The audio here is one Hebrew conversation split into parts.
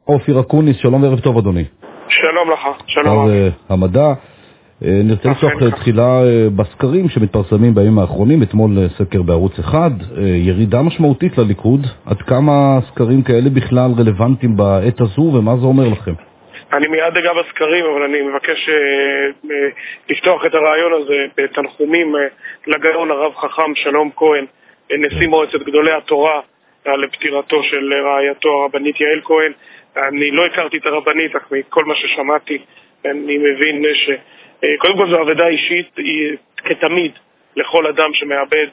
אופיר אקוניס, שלום וערב טוב אדוני. שלום לך, שלום. המדע, נרצה לפתוח תחילה בסקרים שמתפרסמים בימים האחרונים, אתמול סקר בערוץ אחד, ירידה משמעותית לליכוד, עד כמה סקרים כאלה בכלל רלוונטיים בעת הזו ומה זה אומר לכם? אני מיד אגב הסקרים, אבל אני מבקש לפתוח את הרעיון הזה בתנחומים לגאון הרב חכם שלום כהן, נשיא מועצת גדולי התורה, על פטירתו של רעייתו הרבנית יעל כהן. אני לא הכרתי את הרבנית, אך מכל מה ששמעתי אני מבין שקודם כל זו עבודה אישית כתמיד לכל אדם שמאבד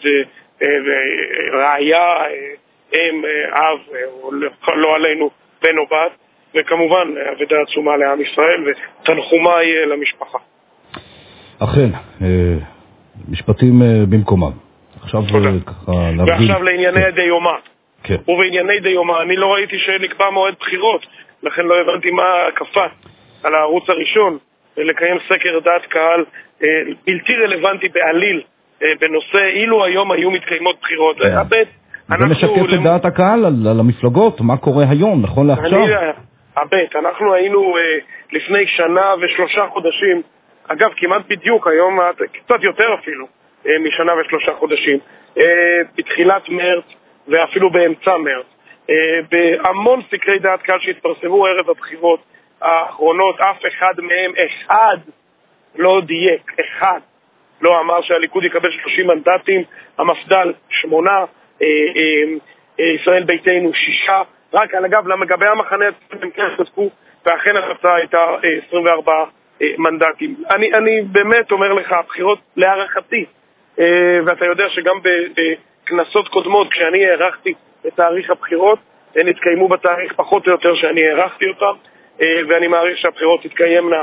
רעיה, אם, אב, או לא עלינו בן או בת, וכמובן עבודה עצומה לעם ישראל ותנחומיי למשפחה. אכן, משפטים במקומם. ועכשיו לענייני דיומא. כן. ובענייני דיומא, אני לא ראיתי שנקבע מועד בחירות, לכן לא הבנתי מה קפץ על הערוץ הראשון, לקיים סקר דעת קהל בלתי רלוונטי בעליל בנושא אילו היום היו מתקיימות בחירות. זה משקף את דעת הקהל על המפלגות, מה קורה היום, נכון לעכשיו? אנחנו היינו לפני שנה ושלושה חודשים, אגב כמעט בדיוק היום, קצת יותר אפילו משנה ושלושה חודשים, בתחילת מרץ ואפילו באמצע מרץ, בהמון סקרי דעת קהל שהתפרסמו ערב הבחירות האחרונות, אף אחד מהם, לא דייק, לא אמר שהליכוד יקבל 30 מנדטים, המפד"ל 8, ישראל ביתנו 6, רק על אגב לגבי המחנה הם כן צדקו, ואכן התוצאה הייתה 24 מנדטים. אני באמת אומר לך, הבחירות להערכתי, ואתה יודע שגם בכנסות קודמות, כשאני הערכתי את תאריך הבחירות, הן התקיימו בתאריך פחות או יותר שאני הערכתי אותם, ואני מעריך שהבחירות תתקיימנה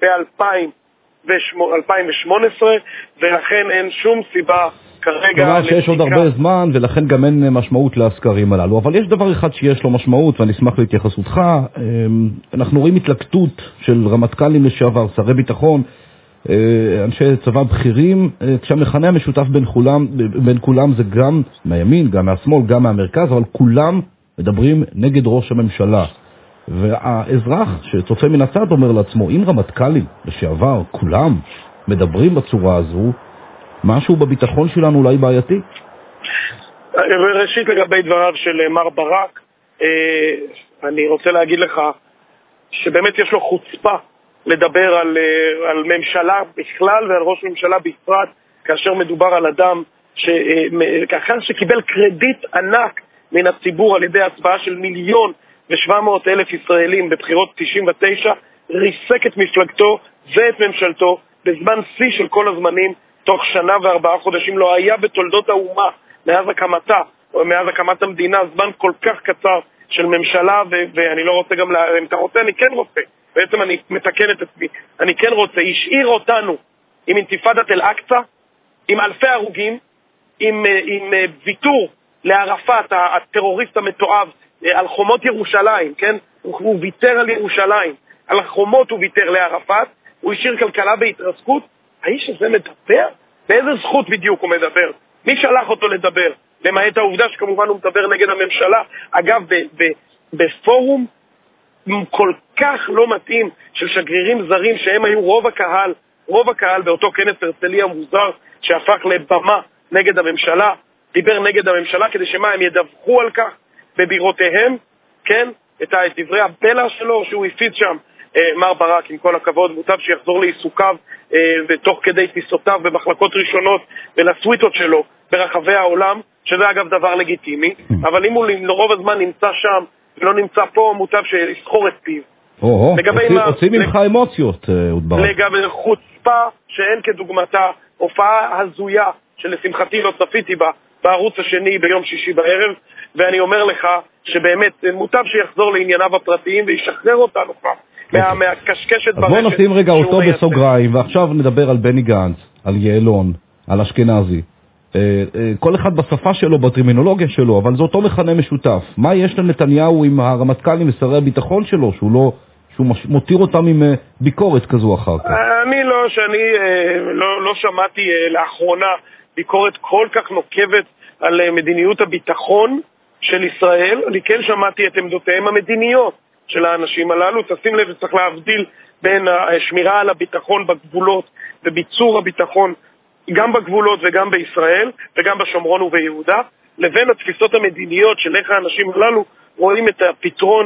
ב-2018, ולכן אין שום סיבה כרגע... כלומר שיש עוד הרבה זמן, ולכן גם אין משמעות להסקרים הללו. אבל יש דבר אחד שיש לו משמעות, ואני אשמח להתייחסותך. אנחנו רואים התלקטות של רמטכ"לים לשעבר, שרי ביטחון, אנשי צבא בכירים, כשהמכנה המשותף בין כולם זה גם מהימין, גם מהשמאל, גם מהמרכז, אבל כולם מדברים נגד ראש הממשלה. והאזרח שצופה מן הצד אומר לעצמו, אם רמטכ"לים לשעבר, כולם מדברים בצורה הזו, משהו בביטחון שלנו אולי בעייתי? ראשית לגבי דבריו של מר ברק, אני רוצה להגיד לך שבאמת יש לו חוצפה לדבר על ממשלה בכלל ועל ראש ממשלה בפרט, כאשר מדובר על אדם כאחר שקיבל קרדיט ענק מן הציבור על ידי הצבעה של 1,700,000 ישראלים בבחירות 99, ריסק את מפלגתו ואת ממשלתו בזמן שיא של כל הזמנים, תוך שנה ו4 חודשים. לא היה בתולדות האומה מאז הקמתה, או מאז הקמת המדינה, זמן כל כך קצר של ממשלה, ואני לא רוצה גם, אם אתה רוצה, אני כן רוצה, בעצם אני מתקן את עצמי, אני כן רוצה, השאיר אותנו עם אינתיפאדת אל-אקצא, עם אלפי הרוגים, עם ויתור לערפאת, הטרוריסט המתועב, על חומות ירושלים, כן? הוא ויתר על ירושלים, על החומות הוא ויתר לערפאת, הוא השאיר כלכלה בהתרסקות. האיש הזה מדבר? באיזה זכות בדיוק הוא מדבר? מי שלח אותו לדבר? למעט העובדה שכמובן הוא מדבר נגד הממשלה. אגב, בפורום כל כך לא מתאים של שגרירים זרים שהם היו רוב הקהל באותו כנס הרצליה מוזר שהפך לבמה נגד הממשלה, דיבר נגד הממשלה כדי שמה הם ידווחו על כך בבירותיהם, כן? את דברי הבלע שלו שהוא הפיץ שם. מר ברק, עם כל הכבוד, מוטב שיחזור לעיסוקיו ותוך כדי טיסותיו במחלקות ראשונות ולסוויטות שלו ברחבי העולם, שזה אגב דבר לגיטימי, אבל אם הוא לרוב הזמן נמצא שם ולא נמצא פה, מוטב שיסחור את פיו. רוצים ממך אמוציות, ברק. לגבי חוצפה שאין כדוגמתה, הופעה הזויה שלשמחתי לא צפיתי בה בערוץ השני ביום שישי בערב, ואני אומר לך שבאמת מוטב שיחזור לענייניו הפרטיים וישחרר אותנו כבר מהקשקשת ברשת. אז בוא נשים רגע אותו בסוגריים, ועכשיו נדבר על בני גנץ, על יעלון, על אשכנזי. כל אחד בשפה שלו, בטרמינולוגיה שלו, אבל זה אותו מכנה משותף. מה יש לנתניהו עם הרמטכ"לים ושרי הביטחון שלו, שהוא מותיר אותם עם ביקורת כזו אחר כך? אני לא שמעתי לאחרונה ביקורת כל כך נוקבת על מדיניות הביטחון של ישראל. אני כן שמעתי את עמדותיהם המדיניות של האנשים הללו. תשים לב, צריך להבדיל בין השמירה על הביטחון בגבולות וביצור הביטחון גם בגבולות וגם בישראל וגם בשומרון וביהודה, לבין התפיסות המדיניות של איך האנשים הללו רואים את הפתרון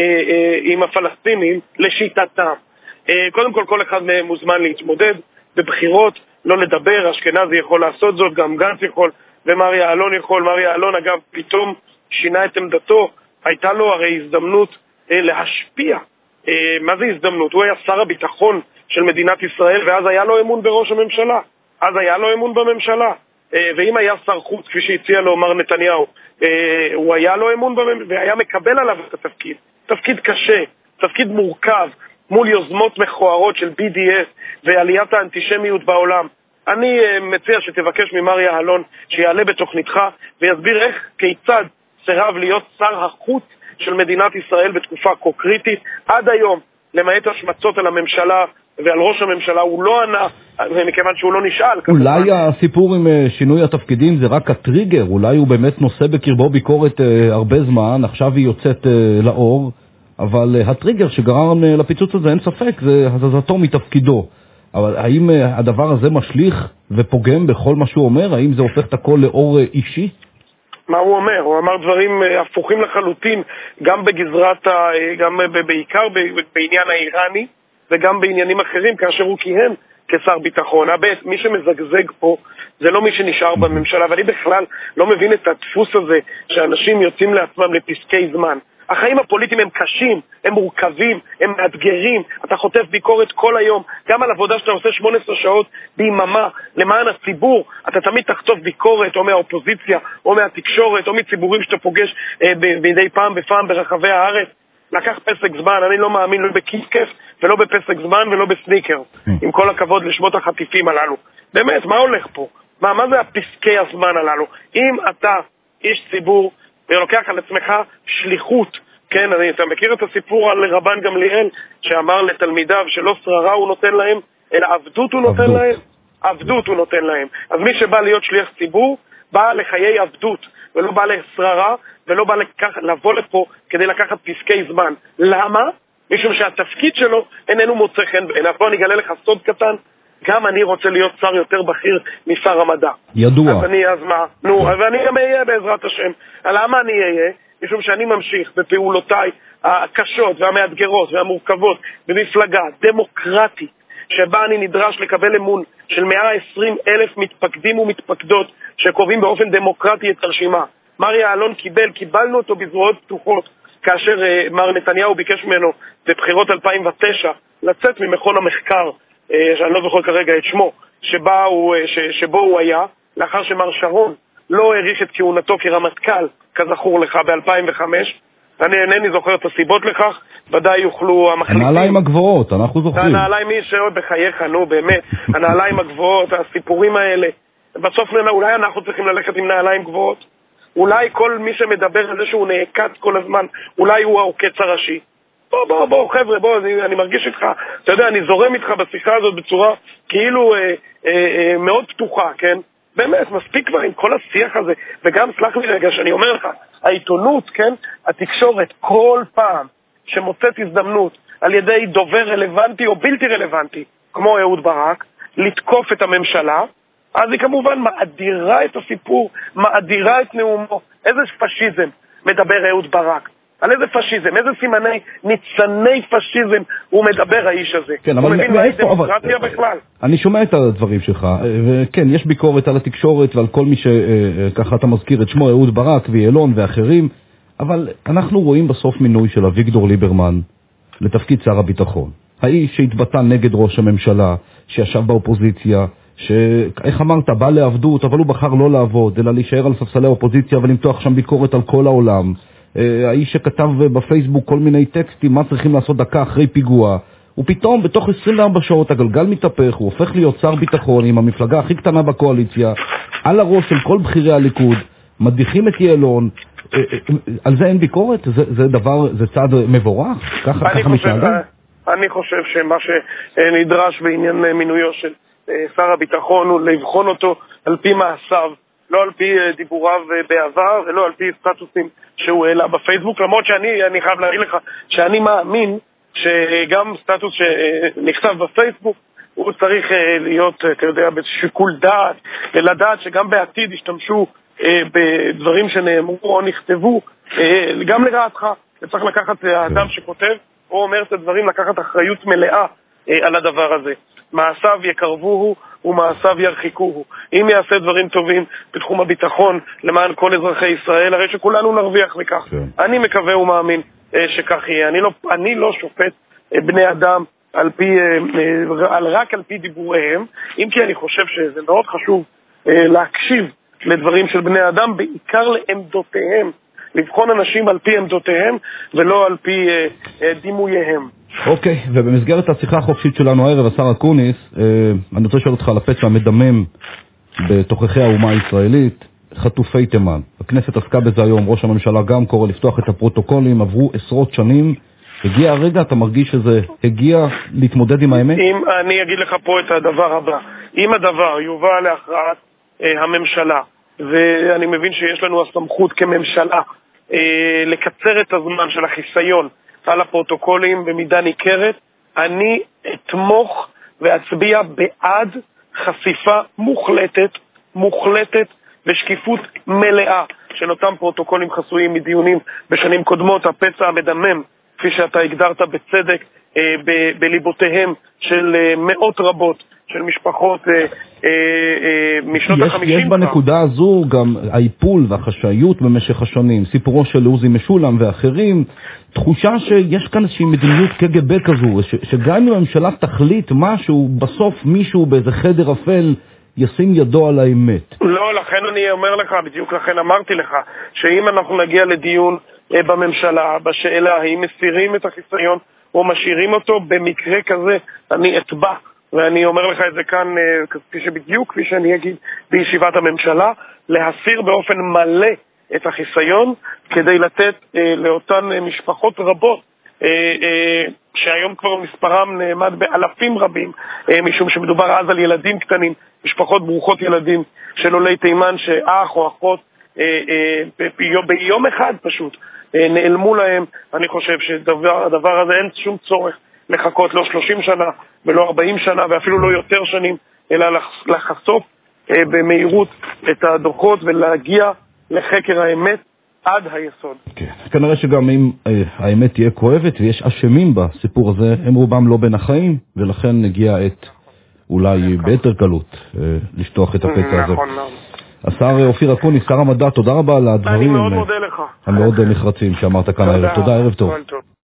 עם הפלסטינים לשיטתם. קודם כל אחד מהם מוזמן להתמודד בבחירות, לא לדבר, אשכנזי יכול לעשות זאת, גם גנץ יכול ומריה אלון יכול. מריה אלון אגב פתאום שינה את עמדתו, הייתה לו הרי הזדמנות להשפיע. מה זה הזדמנות? הוא היה שר הביטחון של מדינת ישראל, ואז היה לו אמון בראש הממשלה, אז היה לו אמון בממשלה. ואם היה שר חוץ כפי שהציע לו מר נתניהו, הוא היה לו אמון והיה מקבל עליו את התפקיד. תפקיד קשה, תפקיד מורכב, מול יוזמות מכוערות של BDS ועליית האנטישמיות בעולם. אני מציע שתבקש ממריה אלון שיעלה בתוכניתך ויסביר איך, כיצד סירב להיות שר החוץ של מדינת ישראל בתקופה כה קריטית. עד היום, למעט השמצות על הממשלה ועל ראש הממשלה, הוא לא ענה, מכיוון שהוא לא נשאל. אולי הסיפור עם שינוי התפקידים זה רק הטריגר, אולי הוא באמת נושא בקרבו ביקורת הרבה זמן, עכשיו היא יוצאת לאור, אבל הטריגר שגרם לפיצוץ הזה, אין ספק, זה הזזתו מתפקידו. אבל האם הדבר הזה משליך ופוגם בכל מה שהוא אומר? האם זה הופך את הכל לאור אישי? מה הוא אומר? הוא אמר דברים הפוכים לחלוטין, גם בגזרת, גם בעיקר בעניין האיראני, וגם בעניינים אחרים, כאשר הוא כיהן כשר ביטחון. מי שמזגזג פה זה לא מי שנשאר בממשלה, ואני בכלל לא מבין את הדפוס הזה שאנשים יוצאים לעצמם לפסקי זמן. החיים הפוליטיים הם קשים, הם מורכבים, הם מאתגרים, אתה חוטף ביקורת כל היום, גם על עבודה שאתה עושה 18 שעות ביממה למען הציבור, אתה תמיד תחטוף ביקורת או מהאופוזיציה או מהתקשורת או מציבורים שאתה פוגש מדי פעם בפעם ברחבי הארץ. לקח פסק זמן, אני לא מאמין לא בכיף ולא בפסק זמן ולא בסניקר, עם כל הכבוד לשמות החטיפים הללו. באמת, מה הולך פה? מה זה הפסקי הזמן הללו? אם אתה איש ציבור ולוקח על עצמך שליחות, כן, אתה מכיר את הסיפור על רבן גמליאל שאמר לתלמידיו שלא שררה הוא נותן להם, אלא עבדות הוא נותן להם? עבדות הוא נותן להם. אז מי שבא להיות שליח ציבור, בא לחיי עבדות, ולא בא לשררה, ולא בא לבוא לפה כדי לקחת פסקי זמן. למה? משום שהתפקיד שלו איננו מוצא חן בעיניו. בוא אני אגלה לך סוד קטן, גם אני רוצה להיות שר יותר בכיר משר המדע. ידוע. אז מה? ואני גם אהיה בעזרת השם. למה אני אהיה? משום שאני ממשיך בפעולותיי הקשות והמאתגרות והמורכבות במפלגה דמוקרטית, שבה אני נדרש לקבל אמון של 120,000 מתפקדים ומתפקדות שקובעים באופן דמוקרטי את הרשימה. מריה אלון קיבלנו אותו בזרועות פתוחות, כאשר מר נתניהו ביקש ממנו בבחירות 2009 לצאת ממכון המחקר, שאני לא זוכר כרגע את שמו, שבו הוא היה, לאחר שמר שרון לא העריך את כהונתו כרמטכ"ל, כזכור לך, ב-2005. אני אינני זוכר את הסיבות לכך, ודאי יוכלו המחליטים. הנעליים הגבוהות, אנחנו זוכרים. הנעליים מי שעוד בחייך, נו באמת, הנעליים הגבוהות, הסיפורים האלה. בסוף אולי אנחנו צריכים ללכת עם נעליים גבוהות? אולי כל מי שמדבר על זה שהוא נעקץ כל הזמן, אולי הוא העוקץ הראשי. בוא, חבר'ה, אני מרגיש איתך, אתה יודע, אני זורם איתך בשיחה הזאת בצורה כאילו מאוד פתוחה, כן? באמת, מספיק כבר עם כל השיח הזה, וגם סלח לי רגע שאני אומר לך, העיתונות, כן? התקשורת, כל פעם שמוצאת הזדמנות על ידי דובר רלוונטי או בלתי רלוונטי, כמו אהוד ברק, לתקוף את הממשלה, אז היא כמובן מאדירה את הסיפור, מאדירה את נאומו. איזה פשיזם מדבר אהוד ברק? על איזה פשיזם, איזה ניצני פשיזם הוא מדבר האיש הזה. כן, הוא מבין מה היא דמוקרטיה בכלל. אני שומע את הדברים שלך, וכן, יש ביקורת על התקשורת ועל כל מי שככה אתה מזכיר את שמו, אהוד ברק ואלון ואחרים, אבל אנחנו רואים בסוף מינוי של אביגדור ליברמן לתפקיד שר הביטחון. האיש שהתבטא נגד ראש הממשלה, שישב באופוזיציה, איך אמרת, בא לעבדות, אבל הוא בחר לא לעבוד, אלא להישאר על ספסלי האופוזיציה ולמתוח שם ביקורת על כל העולם. האיש שכתב בפייסבוק כל מיני טקסטים, מה צריכים לעשות דקה אחרי פיגוע, ופתאום בתוך 24 שעות הגלגל מתהפך, הוא הופך להיות שר ביטחון עם המפלגה הכי קטנה בקואליציה, על הראש של כל בכירי הליכוד, מדיחים את ילון, על זה אין ביקורת? זה צעד מבורך? ככה מתנהגים? אני חושב שמה שנדרש בעניין מינויו של שר הביטחון הוא לבחון אותו על פי מעשיו לא על פי דיבוריו בעבר, ולא על פי סטטוסים שהוא העלה בפייסבוק, למרות שאני חייב להגיד לך שאני מאמין שגם סטטוס שנכתב בפייסבוק, הוא צריך להיות, אתה יודע, בשיקול דעת, ולדעת שגם בעתיד ישתמשו בדברים שנאמרו או נכתבו, גם לרעתך. וצריך לקחת, האדם שכותב או אומר את הדברים, לקחת אחריות מלאה על הדבר הזה. מעשיו יקרבוהו ומעשיו ירחיקוהו. אם יעשה דברים טובים בתחום הביטחון למען כל אזרחי ישראל, הרי שכולנו נרוויח מכך. אני מקווה ומאמין שכך יהיה. אני לא שופט בני אדם רק על פי דיבוריהם, אם כי אני חושב שזה מאוד חשוב להקשיב לדברים של בני אדם, בעיקר לעמדותיהם, לבחון אנשים על פי עמדותיהם ולא על פי דימוייהם. אוקיי, ובמסגרת השיחה החופשית שלנו הערב, השר אקוניס, אני רוצה לשאול אותך על הפצע המדמם בתוככי האומה הישראלית, חטופי תימן. הכנסת עסקה בזה היום, ראש הממשלה גם קורא לפתוח את הפרוטוקולים, עברו עשרות שנים, הגיע הרגע, אתה מרגיש שזה הגיע להתמודד עם האמת? אם אני אגיד לך פה את הדבר הבא, אם הדבר יובא להכרעת הממשלה, ואני מבין שיש לנו הסמכות כממשלה לקצר את הזמן של החיסיון על הפרוטוקולים במידה ניכרת, אני אתמוך ואצביע בעד חשיפה מוחלטת ושקיפות מלאה של אותם פרוטוקולים חסויים מדיונים בשנים קודמות. הפצע המדמם, כפי שאתה הגדרת בצדק, בליבותיהם של מאות רבות של משפחות משנות ה-50. יש בנקודה הזו גם האיפול והחשאיות במשך השנים, סיפורו של עוזי משולם ואחרים, תחושה שיש כאן איזושהי מדיניות קג"ב כזו, שגם אם הממשלה תחליט משהו, בסוף מישהו באיזה חדר אפל ישים ידו על האמת. לא, לכן אני אומר לך, בדיוק לכן אמרתי לך, שאם אנחנו נגיע לדיון בממשלה, בשאלה האם מסירים את החיסיון או משאירים אותו, במקרה כזה אני אתבע, ואני אומר לך את זה כאן, כפי שאני אגיד בישיבת הממשלה, להסיר באופן מלא את החיסיון, כדי לתת לאותן משפחות רבות, שהיום כבר מספרם נעמד באלפים רבים, משום שמדובר אז על ילדים קטנים, משפחות ברוכות ילדים של עולי תימן, שאח או אחות ביום אחד פשוט נעלמו להם. אני חושב שהדבר הזה אין שום צורך לחכות לא 30 שנה ולא 40 שנה ואפילו לא יותר שנים, אלא לחשוף במהירות את הדוחות ולהגיע לחקר האמת עד היסוד. כנראה שגם אם האמת תהיה כואבת ויש אשמים בסיפור הזה, הם רובם לא בין החיים, ולכן נגיע עת אולי ביתר קלות לשטוח את הפצע הזה. השר אופיר אקוניס, שר המדע, תודה רבה על הדברים. אני מאוד מודה לך. המאוד נחרצים שאמרת כאן הערב. תודה, ערב טוב.